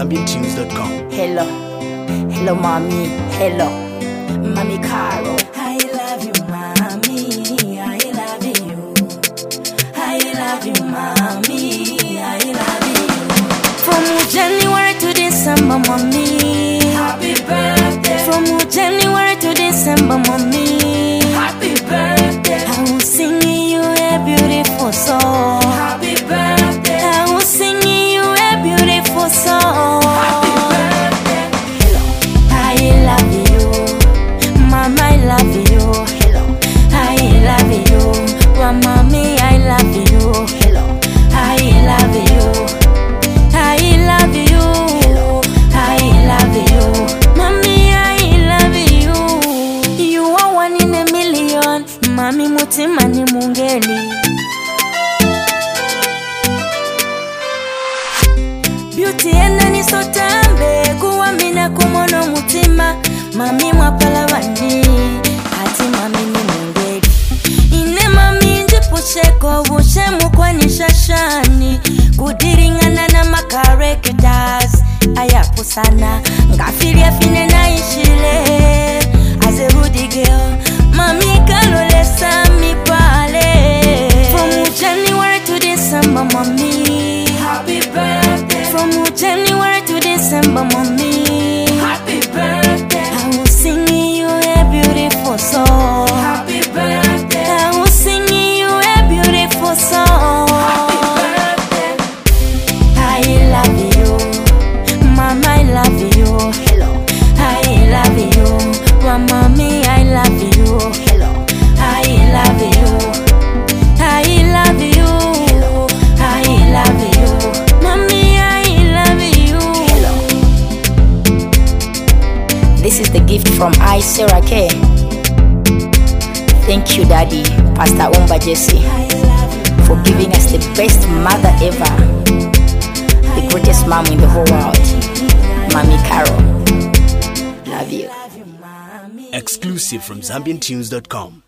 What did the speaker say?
ZambianTunes.com. Hello, mommy. Hello, Mommy Caro. I love you, mommy. I love you. I love you, mommy. I love you. From January to December, mommy. Happy birthday. From January to December, mommy. Happy birthday. I will sing you a beautiful song. Happy birthday. I will sing you a beautiful song. Happy birthday. Hello, I love you, Mama. I love you. Hello, I love you, Mommy. I love you. Hello, I love you. I love you. Hello, I love you, Mommy. I love you. You are one in a million, Mami mutima ni mungeli. Beauty ena ni sotambe, kuwamina kumono mutima, Mami mwapala wani, ati Mami ni mungeli. Ine Mami njipusheko, vushemu kwa nishashani, kudiringana na makarekitas, ayapu sana, ngafiria fine na ishile, as a Rudy girl, Mami kalole sami pale. From January to December, Mami. Happy birthday. From January to December, Mami. Happy birthday. I will sing you a beautiful song. Happy birthday. I will sing you a beautiful song. Happy birthday. I love you, Mama. I love you. Hello, I love you, Mommy. I love you. Hello, I love you. I love you. Hello, I love you, Mommy. I love you. Hello. This is the gift from I, Sarah K. Thank you, Daddy, Pastor Umba Jesse, I love you. for giving us the best mother ever, the greatest mom in the whole world, Mommy Caro. Love you. Love you, mommy. Exclusive from ZambianTunes.com.